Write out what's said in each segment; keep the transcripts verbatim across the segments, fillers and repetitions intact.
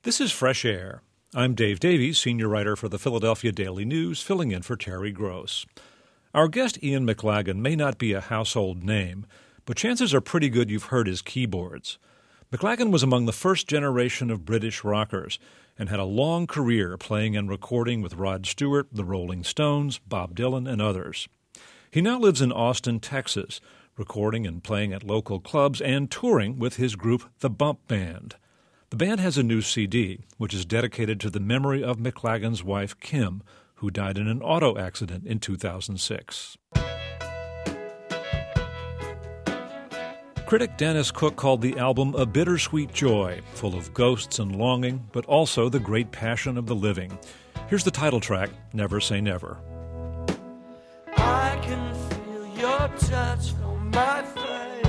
This is Fresh Air. I'm Dave Davies, senior writer for the Philadelphia Daily News, filling in for Terry Gross. Our guest Ian McLagan may not be a household name, but chances are pretty good you've heard his keyboards. McLagan was among the first generation of British rockers and had a long career playing and recording with Rod Stewart, the Rolling Stones, Bob Dylan, and others. He now lives in Austin, Texas, recording and playing at local clubs and touring with his group, The Bump Band. The band has a new C D, which is dedicated to the memory of McLagan's wife, Kim, who died in an auto accident in two thousand six. Critic Dennis Cook called the album a bittersweet joy, full of ghosts and longing, but also the great passion of the living. Here's the title track, Never Say Never. I can feel your touch on my face.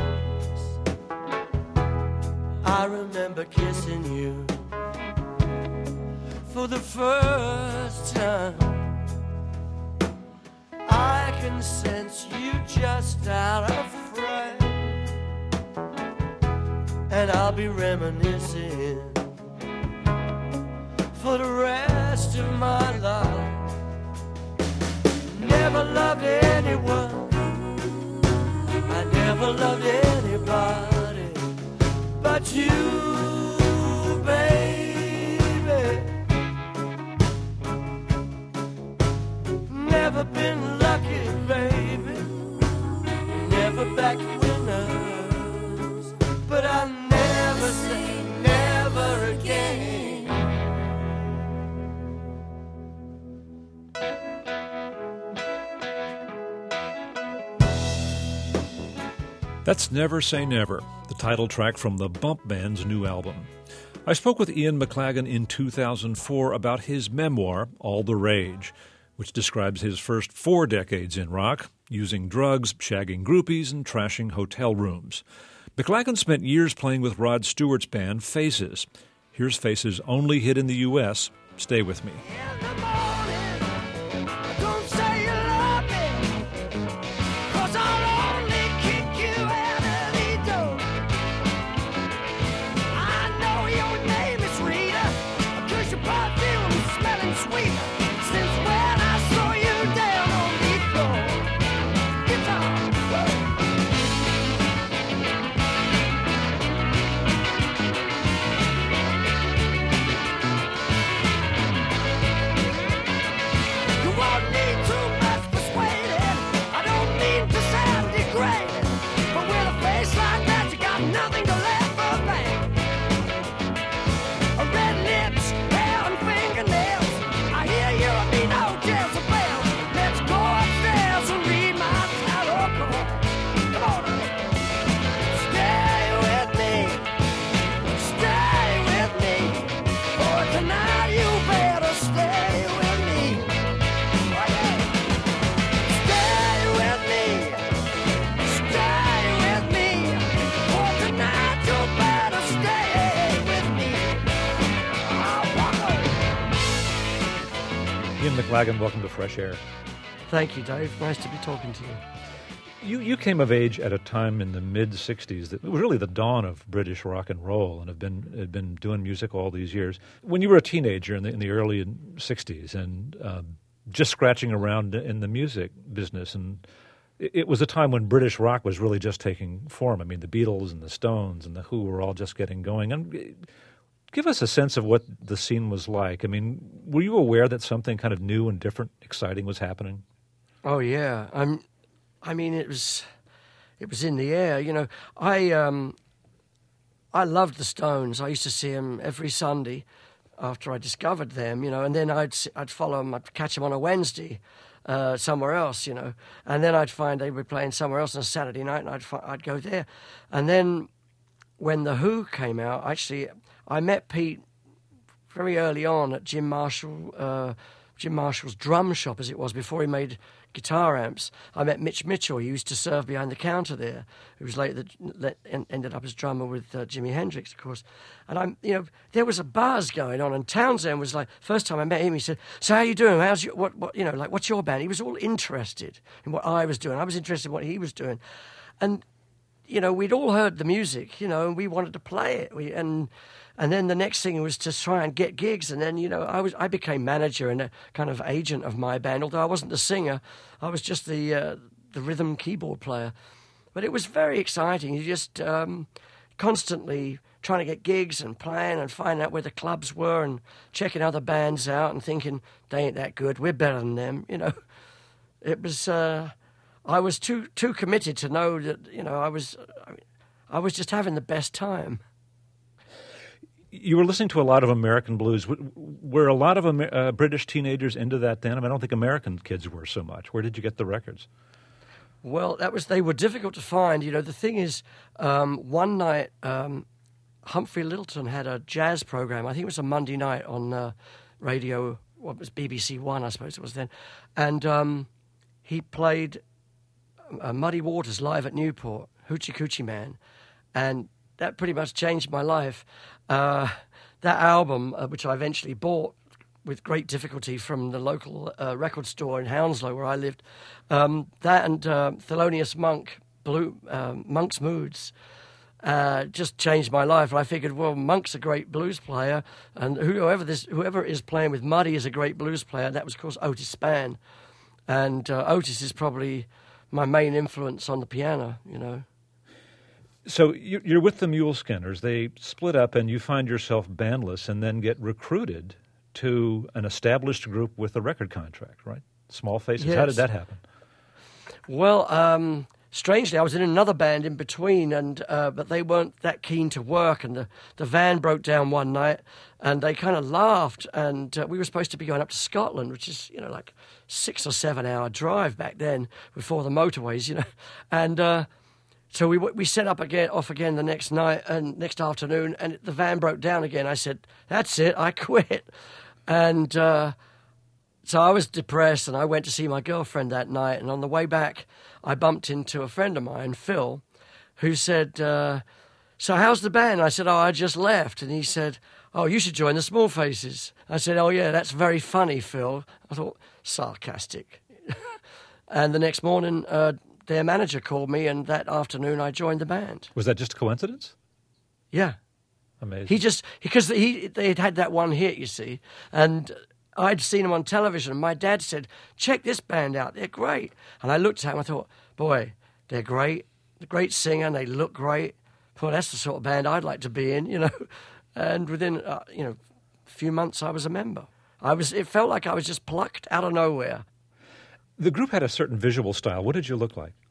I remember kissing you for the first time. I can sense you just out of frame, and I'll be reminiscing for the rest of my life. Never loved anyone, I never loved anybody but you, baby. Never been lucky, baby. Never back winners, but I never say never again. That's Never Say Never, the title track from the Bump Band's new album. I spoke with Ian McLagan in two thousand four about his memoir, All the Rage, which describes his first four decades in rock, using drugs, shagging groupies, and trashing hotel rooms. McLagan spent years playing with Rod Stewart's band, Faces. Here's Faces' only hit in the U S, Stay With Me. Ian McLagan, welcome to Fresh Air. Thank you, Dave. Nice to be talking to you. You you came of age at a time in the mid-sixties that it was really the dawn of British rock and roll, and have been had been doing music all these years. When you were a teenager in the, in the early sixties and um, just scratching around in the music business, and it, it was a time when British rock was really just taking form. I mean, the Beatles and the Stones and the Who were all just getting going. And give us a sense of what the scene was like. I mean, were you aware that something kind of new and different, exciting was happening? Oh yeah, I'm. I mean, it was, it was in the air. You know, I um, I loved the Stones. I used to see them every Sunday after I discovered them. You know, and then I'd I'd follow them. I'd catch them on a Wednesday uh, somewhere else. You know, and then I'd find they were playing somewhere else on a Saturday night, and I'd fi- I'd go there. And then when the Who came out, actually, I met Pete very early on at Jim Marshall. Uh, Jim Marshall's drum shop, as it was before he made guitar amps. I met Mitch Mitchell. He used to serve behind the counter there. Who was later that ended up as drummer with uh, Jimi Hendrix, of course. And I'm, you know, there was a buzz going on. And Townsend was like, first time I met him, he said, "So how you doing? How's your what? What you know, like what's your band?" He was all interested in what I was doing. I was interested in what he was doing, and you know, we'd all heard the music, you know, and we wanted to play it. We, and and then the next thing was to try and get gigs. And then, you know, I was I became manager and a kind of agent of my band. Although I wasn't the singer, I was just the uh, the rhythm keyboard player. But it was very exciting. You just um, constantly trying to get gigs and playing and finding out where the clubs were and checking other bands out and thinking, they ain't that good, we're better than them, you know. It was, uh, I was too too committed to know that, you know, I was, I was just having the best time. You were listening to a lot of American blues. Were a lot of Amer- uh, British teenagers into that then? I mean, I don't think American kids were so much. Where did you get the records? Well, that was they were difficult to find. You know, the thing is, um, one night um, Humphrey Littleton had a jazz program. I think it was a Monday night on uh, radio. What was B B C One, I suppose it was then, and um, he played uh, Muddy Waters live at Newport, Hoochie Coochie Man, and that pretty much changed my life. Uh, that album, uh, which I eventually bought with great difficulty from the local uh, record store in Hounslow where I lived, um, that and uh, Thelonious Monk, Blue, uh, Monk's Moods, uh, just changed my life. And I figured, well, Monk's a great blues player, and whoever this whoever is playing with Muddy is a great blues player. That was, of course, Otis Spann, and uh, Otis is probably my main influence on the piano, you know. So you're with the Mule Skinners. They split up, and you find yourself bandless, and then get recruited to an established group with a record contract, right? Small Faces. Yes. How did that happen? Well, um, strangely, I was in another band in between, and uh, but they weren't that keen to work, and the, the van broke down one night, and they kind of laughed, and uh, we were supposed to be going up to Scotland, which is, you know, like six or seven hour drive back then before the motorways, you know, and uh, so we we set up again, off again the next night and next afternoon, and the van broke down again. I said, "That's it, I quit." And uh, so I was depressed, and I went to see my girlfriend that night. And on the way back, I bumped into a friend of mine, Phil, who said, uh, "So how's the band?" I said, "Oh, I just left." And he said, "Oh, you should join the Small Faces." I said, "Oh, yeah, that's very funny, Phil." I thought, sarcastic. And the next morning, uh, their manager called me, and that afternoon I joined the band. Was that just a coincidence? Yeah. Amazing. He just, because he, they had had that one hit, you see, and I'd seen him on television, and my dad said, "Check this band out, they're great." And I looked at him, I thought, boy, they're great, they're a great singer, and they look great. Well, that's the sort of band I'd like to be in, you know. And within, uh, you know, a few months I was a member. I was, it felt like I was just plucked out of nowhere. The group had a certain visual style. What did you look like?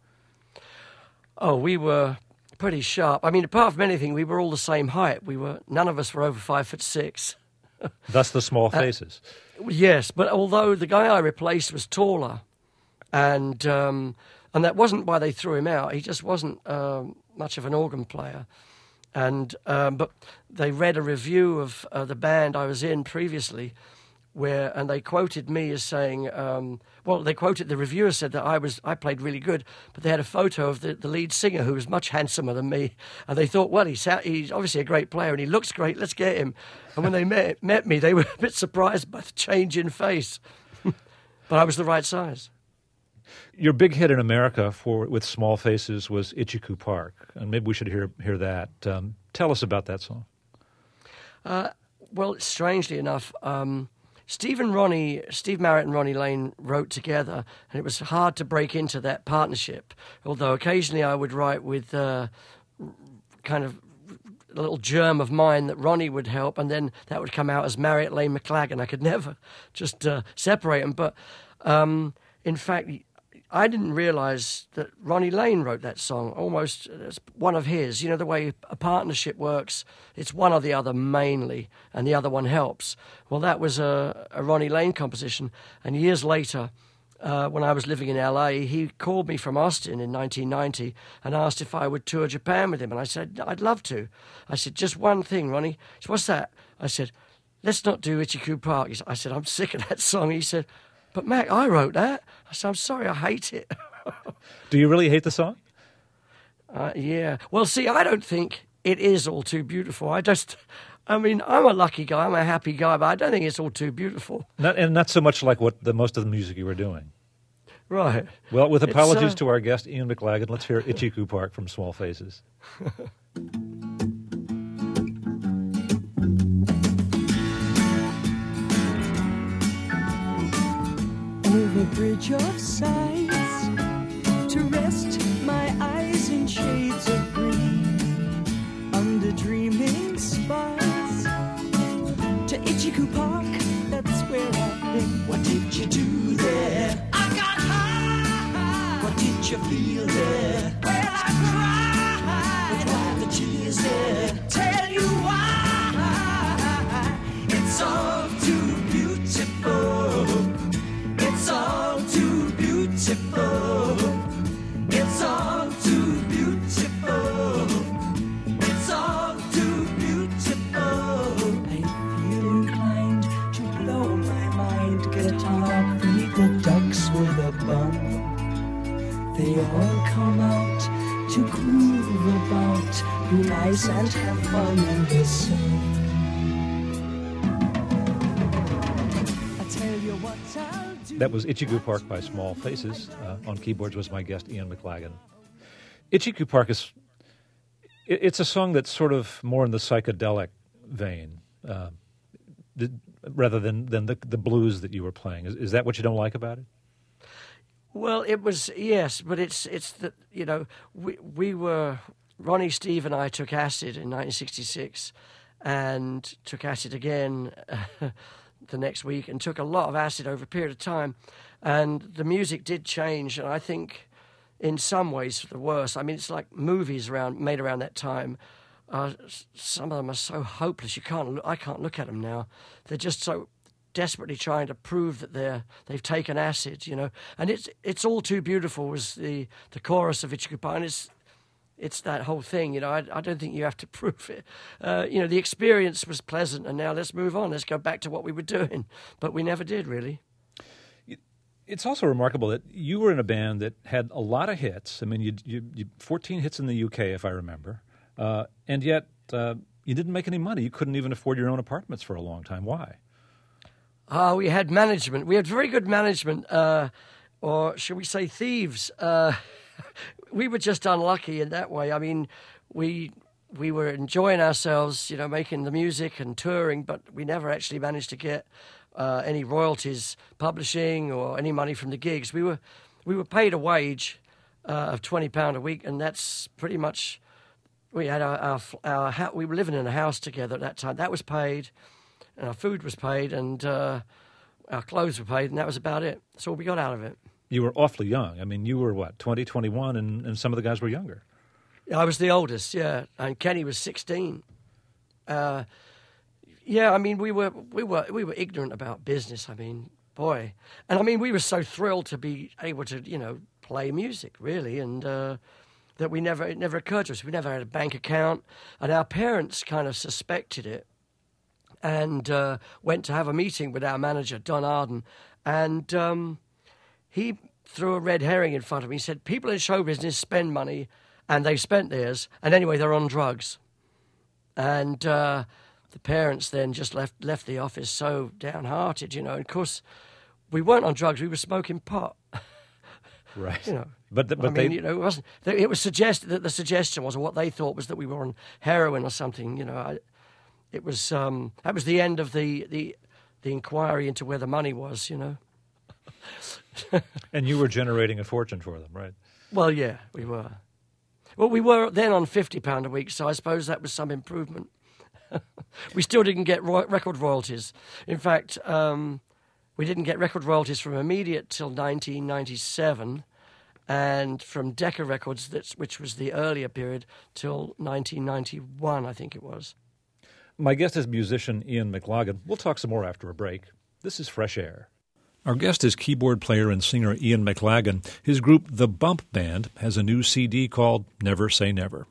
Oh, we were pretty sharp. I mean, apart from anything, we were all the same height. We were, none of us were over five foot six. Thus the Small Faces. Uh, yes, but although the guy I replaced was taller, and um, and that wasn't why they threw him out. He just wasn't um, much of an organ player. And um, but they read a review of uh, the band I was in previously, where and they quoted me as saying, um, well, they quoted the reviewer said that I was I played really good, but they had a photo of the, the lead singer who was much handsomer than me, and they thought, well, he's he's obviously a great player and he looks great. Let's get him. And when they met met me, they were a bit surprised by the change in face, but I was the right size. Your big hit in America for with Small Faces was Itchycoo Park, and maybe we should hear hear that. Um, tell us about that song. Uh, well, strangely enough, um, Steve and Ronnie, Steve Marriott and Ronnie Lane wrote together, and it was hard to break into that partnership. Although occasionally I would write with uh, kind of a little germ of mine that Ronnie would help, and then that would come out as Marriott Lane McLagan. I could never just uh, separate them. But um, in fact, I didn't realise that Ronnie Lane wrote that song almost as one of his. You know, the way a partnership works, it's one or the other mainly, and the other one helps. Well, that was a, a Ronnie Lane composition. And years later, uh, when I was living in L A, he called me from Austin in nineteen ninety and asked if I would tour Japan with him. And I said, I'd love to. I said, just one thing, Ronnie. He said, what's that? I said, let's not do Itchycoo Park. He said, I said, I'm sick of that song. He said, but Mac, I wrote that. I said, I'm sorry, I hate it. Do you really hate the song? Uh, yeah. Well, see, I don't think it is all too beautiful. I just, I mean, I'm a lucky guy, I'm a happy guy, but I don't think it's all too beautiful. Not, and not so much like what the most of the music you were doing. Right. Well, with It's, apologies uh, to our guest, Ian McLagan, let's hear Itchy-Coo Park from Small Faces. Over bridge of sights, to rest my eyes in shades of green, under dreaming spires, to Itchy-Coo Park, that's where I've been. What did you do there? I got high. What did you feel there? Well, I cried. But why the tears there? Tell you why. It's all too beautiful. It's all too beautiful. It's all too beautiful. It's all too beautiful. I feel inclined to blow my mind. Guitar, feed the ducks with a bun. They all come out to groove about, be nice and have fun in the sun. I tell you what I'll do. That was Itchy-Coo Park by Small Faces. Uh, on keyboards was my guest, Ian McLagan. Itchy-Coo Park is, it, it's a song that's sort of more in the psychedelic vein, uh, the, rather than, than the, the blues that you were playing. Is, is that what you don't like about it? Well, it was, yes, but it's it's that, you know, we we were, Ronnie, Steve and I took acid in nineteen sixty-six and took acid again uh, the next week and took a lot of acid over a period of time. And the music did change, and I think in some ways for the worse. I mean, it's like movies around made around that time. Uh, some of them are so hopeless. You can't. I can't look at them now. They're just so desperately trying to prove that they're they've taken acid, you know. And it's it's all too beautiful was the the chorus of Itchy-Coo Park, and it's it's that whole thing, you know. I, I don't think you have to prove it. Uh, you know, the experience was pleasant, and now let's move on. Let's go back to what we were doing, but we never did really. It's also remarkable that you were in a band that had a lot of hits. I mean, you you, you fourteen hits in the U K, if I remember, uh, and yet uh, you didn't make any money. You couldn't even afford your own apartments for a long time. Why? Ah, we had management. We had very good management, uh, or should we say thieves. Uh, we were just unlucky in that way. I mean, we we were enjoying ourselves, you know, making the music and touring, but we never actually managed to get uh, any royalties, publishing, or any money from the gigs. We were we were paid a wage uh, of twenty pound a week, and that's pretty much. We had our our, our ha- we were living in a house together at that time. That was paid. And our food was paid, and uh, our clothes were paid, and that was about it. That's all we got out of it. You were awfully young. I mean, you were, what, twenty, twenty-one, and, and some of the guys were younger. I was the oldest, yeah, and Kenny was sixteen. Uh, yeah, I mean, we were we were we were ignorant about business. I mean, boy, and I mean, we were so thrilled to be able to, you know, play music, really, and uh, that we never it never occurred to us. We never had a bank account, and our parents kind of suspected it. And uh, went to have a meeting with our manager, Don Arden, and um, he threw a red herring in front of me. He said, people in show business spend money, and they've spent theirs, and anyway, they're on drugs. And uh, the parents then just left left the office so downhearted, you know. And of course, we weren't on drugs, we were smoking pot. Right. You know, but the, but I mean, they, you know, it wasn't. It was suggested that the suggestion was, or what they thought was, that we were on heroin or something, you know. I, It was um, that was the end of the, the the inquiry into where the money was, you know. And you were generating a fortune for them, right? Well, yeah, we were. Well, we were then on fifty pound a week, so I suppose that was some improvement. We still didn't get ro- record royalties. In fact, um, we didn't get record royalties from Immediate till nineteen ninety-seven, and from Decca Records, that's, which was the earlier period, till nineteen ninety-one, I think it was. My guest is musician Ian McLagan. We'll talk some more after a break. This is Fresh Air. Our guest is keyboard player and singer Ian McLagan. His group, The Bump Band, has a new C D called Never Say Never.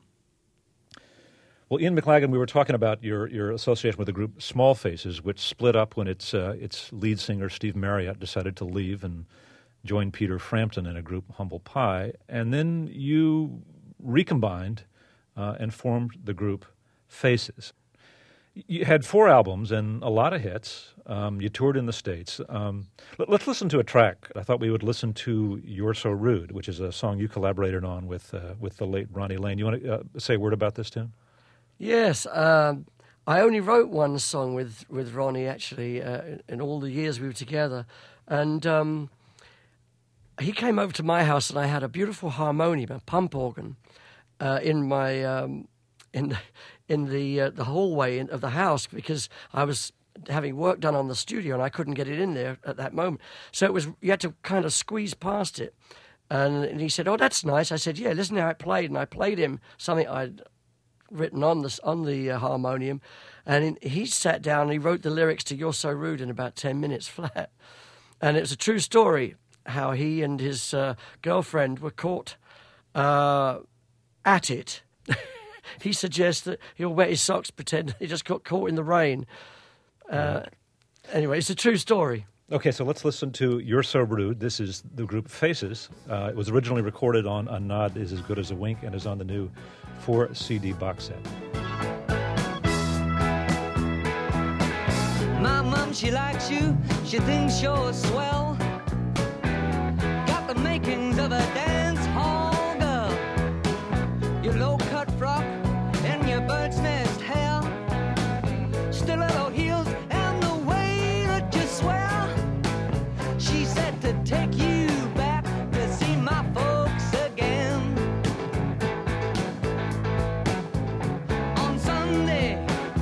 Well, Ian McLagan, we were talking about your, your association with the group Small Faces, which split up when its uh, its lead singer, Steve Marriott, decided to leave and join Peter Frampton in a group, Humble Pie. And then you recombined uh, and formed the group Faces. You had four albums and a lot of hits. Um, you toured in the States. Um, let, let's listen to a track. I thought we would listen to You're So Rude, which is a song you collaborated on with uh, with the late Ronnie Lane. You want to uh, say a word about this tune? Yes. Um, I only wrote one song with, with Ronnie, actually, uh, in, in all the years we were together. And um, he came over to my house, and I had a beautiful harmonium, a pump organ, uh, in my... Um, in the, in the uh, the hallway of the house, because I was having work done on the studio and I couldn't get it in there at that moment. So it was, you had to kind of squeeze past it. And, and he said, "Oh, that's nice." I said, "Yeah, listen how it played." And I played him something I'd written on the, on the uh, harmonium. And in, he sat down and he wrote the lyrics to You're So Rude in about ten minutes flat. And it was a true story how he and his uh, girlfriend were caught uh, at it. He suggests that he'll wet his socks, pretend he just got caught in the rain. Uh, anyway, it's a true story. Okay, so let's listen to You're So Rude. This is the group Faces. Uh, it was originally recorded on A Nod Is As Good As a Wink and is on the new four C D box set. My mom, she likes you. She thinks you're swell. Got the makings of a dance hall girl. Your low-cut frock and your bird's nest hair, stiletto heels and the way that you swear. She said to take you back to see my folks again on Sunday.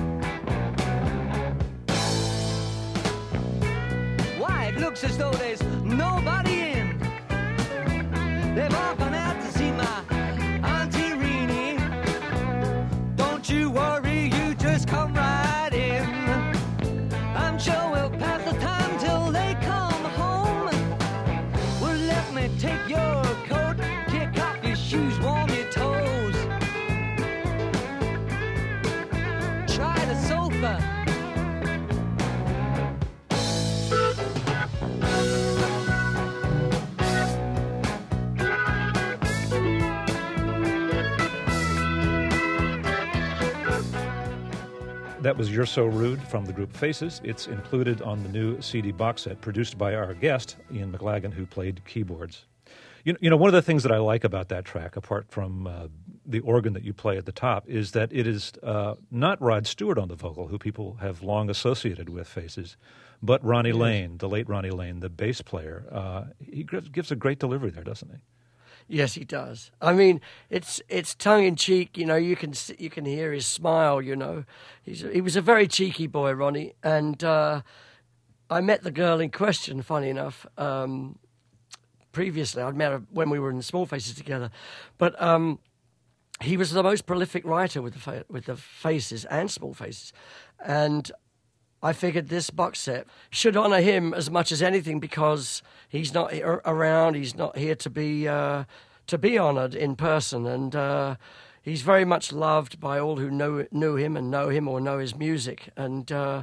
Why, it looks as though there's nobody in. They've all gone out to see my Auntie Reenie. Don't you worry, you just come right in. I'm sure we'll pass the time till they come home. Well, let me take your coat, kick off your shoes, warm your toes. Try the sofa. That was You're So Rude from the group Faces. It's included on the new C D box set produced by our guest, Ian McLagan, who played keyboards. You, you know, one of the things that I like about that track, apart from uh, the organ that you play at the top, is that it is uh, not Rod Stewart on the vocal, who people have long associated with Faces, but Ronnie Yes. Lane, the late Ronnie Lane, the bass player. Uh, he gives a great delivery there, doesn't he? Yes, he does. I mean, it's it's tongue in cheek. You know, you can s- you can hear his smile. You know, he's he was a very cheeky boy, Ronnie. And uh, I met the girl in question. Funny enough, um, previously I'd met her when we were in Small Faces together, but um, he was the most prolific writer with the fa- with the Faces and Small Faces, and I figured this box set should honour him as much as anything, because he's not here around. He's not here to be uh, to be honoured in person, and uh, he's very much loved by all who know knew him and know him or know his music. And uh,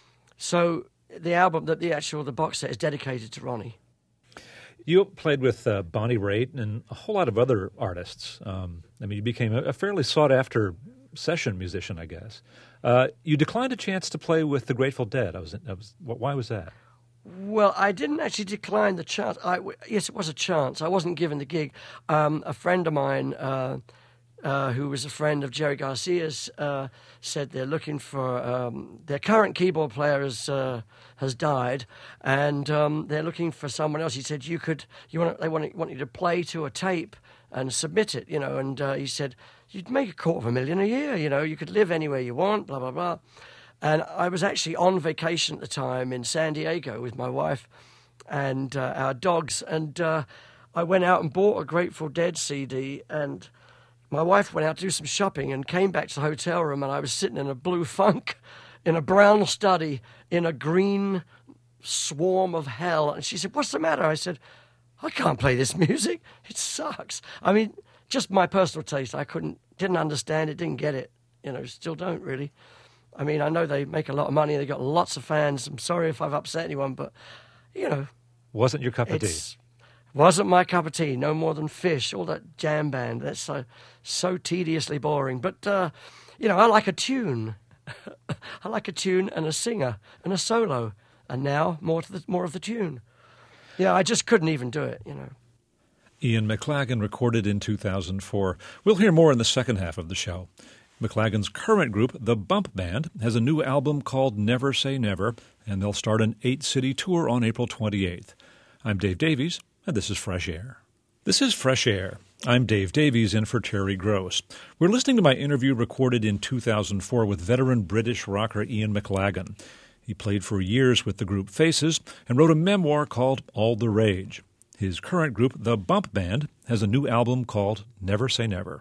so the album, that the actual the box set is dedicated to Ronnie. You played with uh, Bonnie Raitt and a whole lot of other artists. Um, I mean, you became a, a fairly sought-after session musician, I guess. Uh, you declined a chance to play with the Grateful Dead. I was, I was, why was that? Well, I didn't actually decline the chance. I, yes, it was a chance. I wasn't given the gig. Um, a friend of mine, uh, uh, who was a friend of Jerry Garcia's, uh, said they're looking for um, their current keyboard player has uh, has died, and um, they're looking for someone else. He said you could, you want, they want, want you to play to a tape and submit it, you know. And uh, he said you'd make a quarter of a million a year, you know. You could live anywhere you want, blah blah blah. And I was actually on vacation at the time in San Diego with my wife and uh, our dogs. And uh, I went out and bought a Grateful Dead C D. And my wife went out to do some shopping and came back to the hotel room. And I was sitting in a blue funk, in a brown study, in a green swarm of hell. And she said, "What's the matter?" I said, "I can't play this music. It sucks." I mean, just my personal taste. I couldn't, didn't understand it, didn't get it. You know, still don't really. I mean, I know they make a lot of money. They've got lots of fans. I'm sorry if I've upset anyone, but, you know. Wasn't your cup of tea? It wasn't my cup of tea. No more than Fish, all that jam band. That's so, so tediously boring. But, uh, you know, I like a tune. I like a tune and a singer and a solo, and now more to the, more of the tune. Yeah, I just couldn't even do it, you know. Ian McLagan recorded in two thousand four. We'll hear more in the second half of the show. McLagan's current group, the Bump Band, has a new album called Never Say Never, and they'll start an eight-city tour on April twenty-eighth. I'm Dave Davies, and this is Fresh Air. This is Fresh Air. I'm Dave Davies, in for Terry Gross. We're listening to my interview recorded in two thousand four with veteran British rocker Ian McLagan. He played for years with the group Faces and wrote a memoir called All the Rage. His current group, the Bump Band, has a new album called Never Say Never.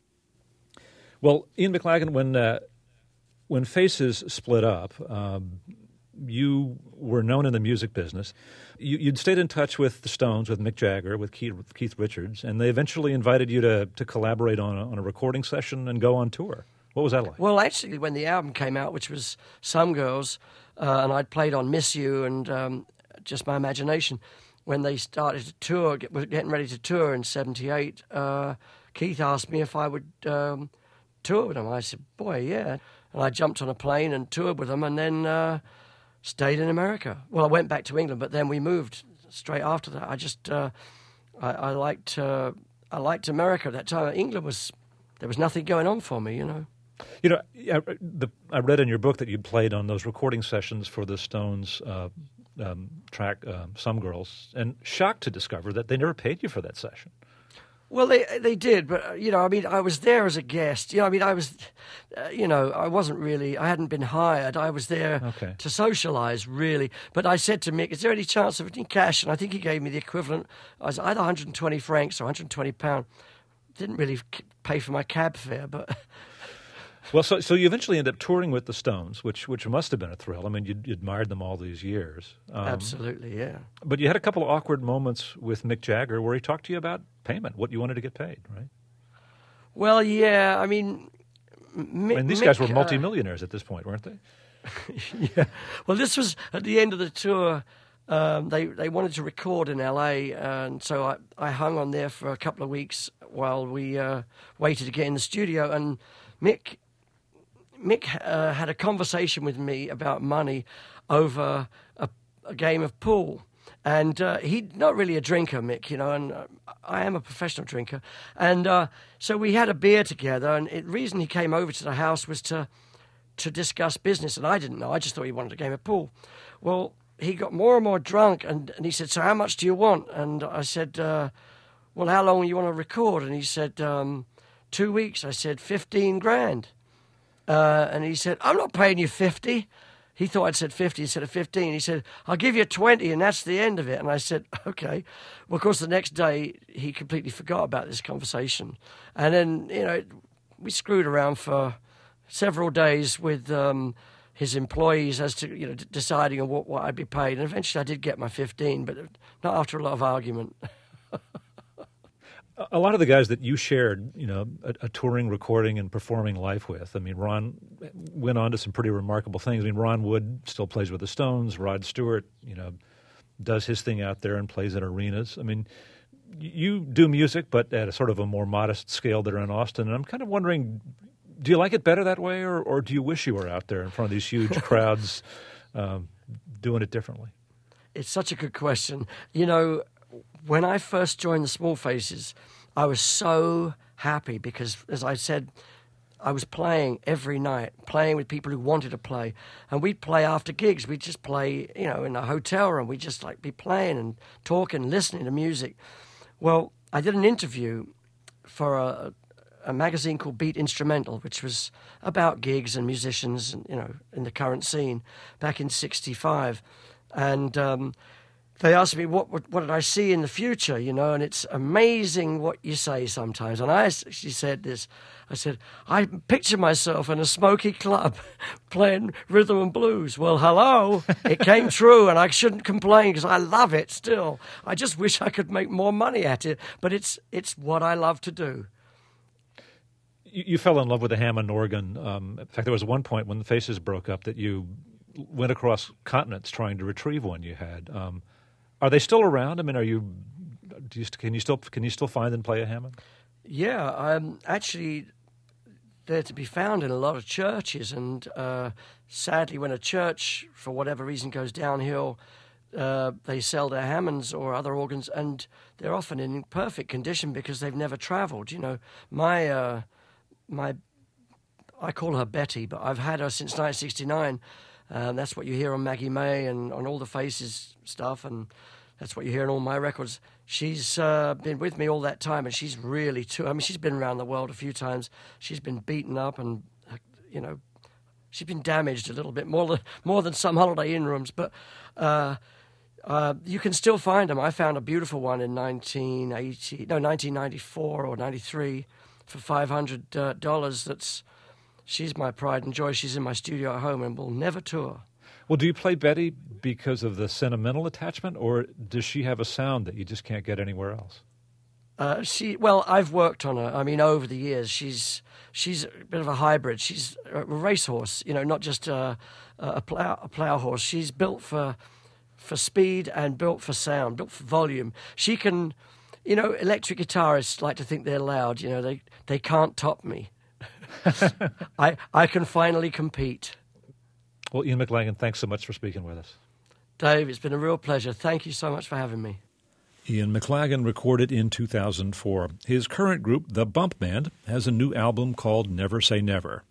Well, Ian McLagan, when uh, when Faces split up, um, you were known in the music business. You, you'd stayed in touch with the Stones, with Mick Jagger, with Keith, with Keith Richards, and they eventually invited you to, to collaborate on a, on a recording session and go on tour. What was that like? Well, actually, when the album came out, which was Some Girls, uh, and I'd played on Miss You and um, Just My Imagination, when they started to tour, get, were getting ready to tour in seventy-eight, uh, Keith asked me if I would um, tour with them. I said, boy, yeah. And I jumped on a plane and toured with them, and then uh, stayed in America. Well, I went back to England, but then we moved straight after that. I just, uh, I, I liked, uh, I liked America at that time. England was, there was nothing going on for me, you know. You know, I, the, I read in your book that you played on those recording sessions for the Stones uh, um, track, uh, Some Girls, and shocked to discover that they never paid you for that session. Well, they they did, but, uh, you know, I mean, I was there as a guest. You know, I mean, I was, uh, you know, I wasn't really, I hadn't been hired. I was there okay. to socialise, really. But I said to Mick, is there any chance of it in cash? And I think he gave me the equivalent, I was either one hundred twenty francs or one hundred twenty pounds. Didn't really pay for my cab fare, but... Well, so so you eventually end up touring with the Stones, which which must have been a thrill. I mean, you, you admired them all these years. Um, Absolutely, yeah. But you had a couple of awkward moments with Mick Jagger where he talked to you about payment, what you wanted to get paid, right? Well, yeah, I mean... Mick, I mean, these Mick, guys were uh, multimillionaires at this point, weren't they? Yeah. Well, this was at the end of the tour. Um, they they wanted to record in L A, and so I, I hung on there for a couple of weeks while we uh, waited to get in the studio. And Mick Mick uh, had a conversation with me about money over a, a game of pool. And uh, he's not really a drinker, Mick, you know, and uh, I am a professional drinker. And uh, so we had a beer together, and the reason he came over to the house was to to discuss business, and I didn't know. I just thought he wanted a game of pool. Well, he got more and more drunk, and, and he said, so how much do you want? And I said, uh, well, how long do you want to record? And he said, um, two weeks. I said, fifteen grand. Uh, and he said, I'm not paying you fifty. He thought I'd said fifty instead of fifteen. He said, I'll give you twenty, and that's the end of it. And I said, okay. Well, of course, the next day, he completely forgot about this conversation. And then, you know, we screwed around for several days with um, his employees as to, you know, d- deciding on what, what I'd be paid. And eventually I did get my fifteen, but not after a lot of argument. A lot of the guys that you shared, you know, a, a touring, recording, and performing life with, I mean, Ron went on to some pretty remarkable things. I mean, Ron Wood still plays with the Stones. Rod Stewart, you know, does his thing out there and plays at arenas. I mean, you do music, but at a sort of a more modest scale there in Austin. And I'm kind of wondering, do you like it better that way, or, or do you wish you were out there in front of these huge crowds um, doing it differently? It's such a good question. You know, when I first joined the Small Faces, I was so happy because, as I said, I was playing every night, playing with people who wanted to play. And we'd play after gigs. We'd just play, you know, in a hotel room. We'd just, like, be playing and talking, listening to music. Well, I did an interview for a, a magazine called Beat Instrumental, which was about gigs and musicians, and, you know, in the current scene, back in sixty-five. And um, they asked me, what, what what did I see in the future, you know, and it's amazing what you say sometimes. And I actually said this, I said, I picture myself in a smoky club playing rhythm and blues. Well, hello, it came true, and I shouldn't complain because I love it still. I just wish I could make more money at it, but it's it's what I love to do. You, you fell in love with the Hammond organ. Um, in fact, there was one point when the Faces broke up that you went across continents trying to retrieve one you had. Um, are they still around? I mean, are you? Do you can you still can you still find and play a Hammond? Yeah, um, actually, they're to be found in a lot of churches. And uh, sadly, when a church, for whatever reason, goes downhill, uh, they sell their Hammonds or other organs, and they're often in perfect condition because they've never travelled. You know, my uh, my I call her Betty, but I've had her since nineteen sixty-nine. Um, that's what you hear on Maggie May and on All the Faces stuff, and that's what you hear on all my records. She's uh, been with me all that time, and she's really too. I mean, she's been around the world a few times. She's been beaten up, and uh, you know, she's been damaged a little bit more than more than some Holiday Inn rooms. But uh, uh, you can still find them. I found a beautiful one in nineteen eighty, no, nineteen ninety-four or ninety-three for five hundred uh, dollars. That's she's my pride and joy. She's in my studio at home and will never tour. Well, do you play Betty because of the sentimental attachment, or does she have a sound that you just can't get anywhere else? Uh, she well, I've worked on her. I mean, over the years, she's she's a bit of a hybrid. She's a racehorse, you know, not just a, a plow a plow horse. She's built for for speed and built for sound, built for volume. She can, you know, electric guitarists like to think they're loud. You know, they they can't top me. I I can finally compete. Well, Ian McLagan, thanks so much for speaking with us. Dave, it's been a real pleasure. Thank you so much for having me. Ian McLagan recorded in two thousand four. His current group, The Bump Band, has a new album called Never Say Never.